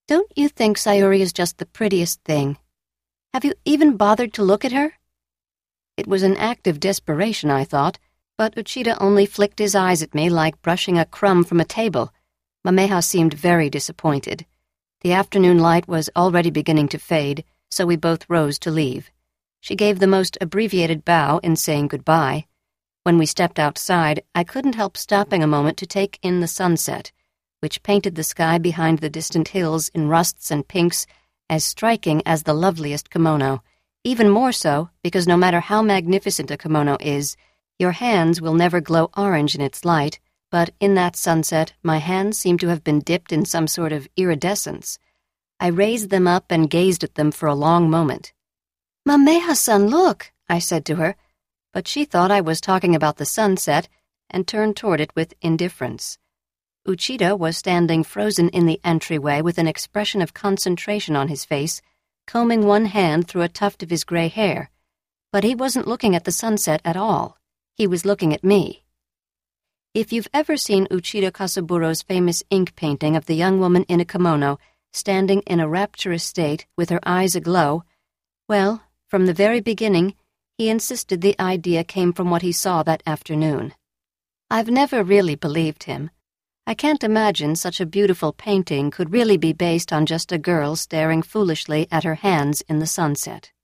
Don't you think Sayuri is just the prettiest thing? Have you even bothered to look at her?" It was an act of desperation, I thought, but Uchida only flicked his eyes at me like brushing a crumb from a table. Mameha seemed very disappointed. The afternoon light was already beginning to fade, so we both rose to leave. She gave the most abbreviated bow in saying goodbye. When we stepped outside, I couldn't help stopping a moment to take in the sunset, which painted the sky behind the distant hills in rusts and pinks as striking as the loveliest kimono, even more so because no matter how magnificent a kimono is, your hands will never glow orange in its light, but in that sunset my hands seemed to have been dipped in some sort of iridescence. I raised them up and gazed at them for a long moment. "Mameha-san, look," I said to her, but she thought I was talking about the sunset and turned toward it with indifference. Uchida was standing frozen in the entryway with an expression of concentration on his face, combing one hand through a tuft of his gray hair. But he wasn't looking at the sunset at all. He was looking at me. If you've ever seen Uchida Kasaburo's famous ink painting of the young woman in a kimono standing in a rapturous state with her eyes aglow, well, from the very beginning, he insisted the idea came from what he saw that afternoon. I've never really believed him. I can't imagine such a beautiful painting could really be based on just a girl staring foolishly at her hands in the sunset.